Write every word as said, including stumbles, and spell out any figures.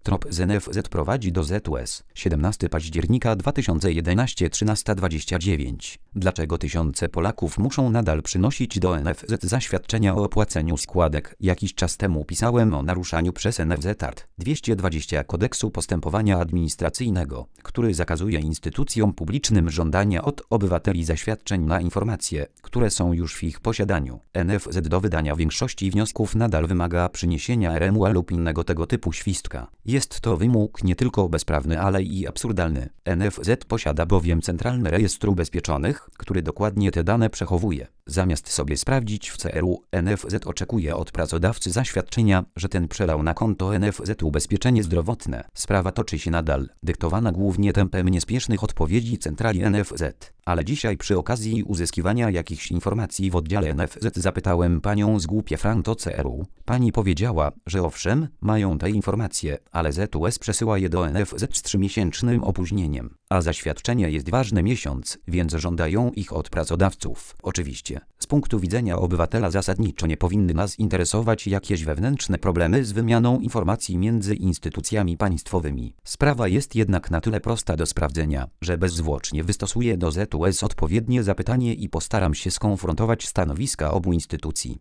Trop z N F Z prowadzi do Z U S. siedemnastego października dwa tysiące jedenastego trzynaście dwadzieścia dziewięć. Dlaczego tysiące Polaków muszą nadal przynosić do N F Z zaświadczenia o opłaceniu składek? Jakiś czas temu pisałem o naruszaniu przez N F Z art. dwieście dwadzieścia Kodeksu Postępowania Administracyjnego, który zakazuje instytucjom publicznym żądania od obywateli zaświadczeń na informacje, które są już w ich posiadaniu. N F Z do wydania większości wniosków nadal wymaga przyniesienia R M U lub innego tego typu świstka. Jest to wymóg nie tylko bezprawny, ale i absurdalny. N F Z posiada bowiem Centralny Rejestr Ubezpieczonych, który dokładnie te dane przechowuje. Zamiast sobie sprawdzić w C R U, N F Z oczekuje od pracodawcy zaświadczenia, że ten przelał na konto N F Z ubezpieczenie zdrowotne. Sprawa toczy się nadal, dyktowana głównie tempem niespiesznych odpowiedzi centrali N F Z. Ale dzisiaj przy okazji uzyskiwania jakichś informacji w oddziale N F Z zapytałem panią z Głupie Franto C R U. Pani powiedziała, że owszem, mają te informacje, ale Z U S przesyła je do N F Z z trzymiesięcznym opóźnieniem. A zaświadczenie jest ważne miesiąc, więc żądają ich od pracodawców. Oczywiście, z punktu widzenia obywatela zasadniczo nie powinny nas interesować jakieś wewnętrzne problemy z wymianą informacji między instytucjami państwowymi. Sprawa jest jednak na tyle prosta do sprawdzenia, że bezzwłocznie wystosuję do Z U S odpowiednie zapytanie i postaram się skonfrontować stanowiska obu instytucji.